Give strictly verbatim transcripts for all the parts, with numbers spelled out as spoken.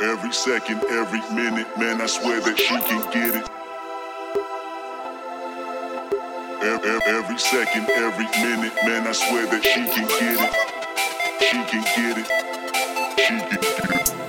Every second, every minute, man, I swear that she can get it. Every second, every minute, man, I swear that she can get it. She can get it. She can get it.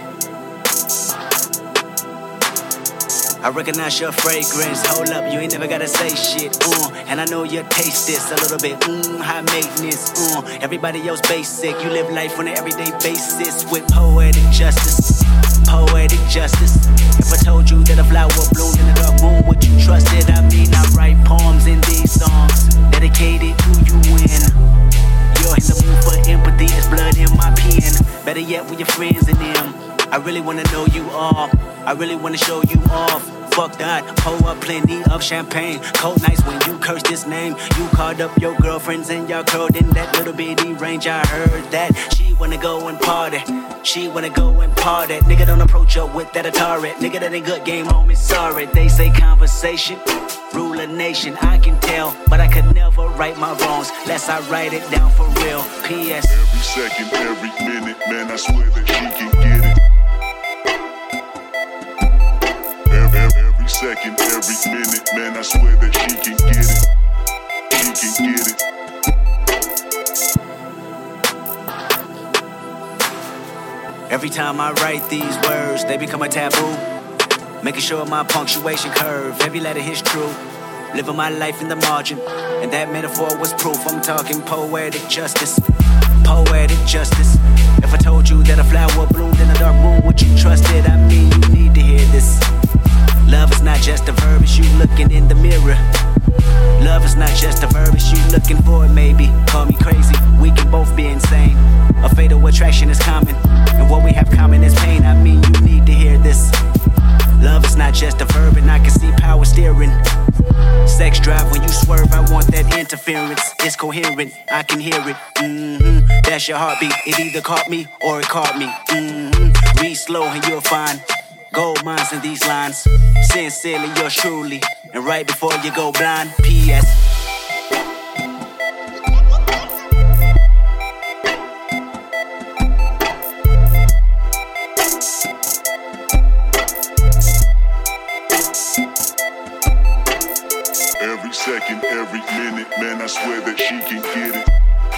I recognize your fragrance, hold up, you ain't never gotta say shit, uh, and I know you taste this a little bit, mmm, high maintenance, uh, everybody else basic, you live life on an everyday basis with poetic justice, poetic justice. If I told you that a flower bloomed in a dark room, would you trust it? I mean, I write poems in these songs, dedicated who you win. You're in the mood for empathy, there's blood in my pen, better yet with your friends and them. I really wanna know you all, I really wanna show you off. Fuck that, pour up plenty of champagne. Cold nights when you curse this name. You called up your girlfriends and y'all curled in that little bitty range. I heard that she wanna go and party. She wanna go and party. Nigga don't approach her with that Atari. Nigga that ain't good game on me, sorry. They say conversation, rule a nation. I can tell, but I could never right my wrongs lest I write it down for real. P S Every second, every minute, man, I swear that she can get it. Every second, every minute, man, I swear that she can get it. She can get it. Every time I write these words, they become a taboo. Making sure my punctuation curve, every letter is true. Living my life in the margin, and that metaphor was proof. I'm talking poetic justice, poetic justice. If I told you that a flower bloomed in a dark room, would you trust it? I mean, you need to hear this. Love is not just a verb, it's you looking in the mirror. Love is not just a verb, it's you looking for it, maybe. Call me crazy, we can both be insane. A fatal attraction is common, and what we have common is pain. I mean, you need to hear this. Love is not just a verb, and I can see power steering. Sex drive when you swerve, I want that interference. It's coherent, I can hear it. Mm-hmm. That's your heartbeat, it either caught me or it caught me. Mm-hmm. Read slow and you'll find gold mines in these lines. Sincerely, yours truly. And right before you go blind, P S Every second, every minute, man, I swear that she can get it.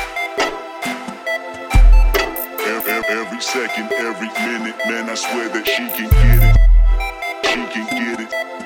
Every second, every minute, man, I swear that she can get it. She can get it.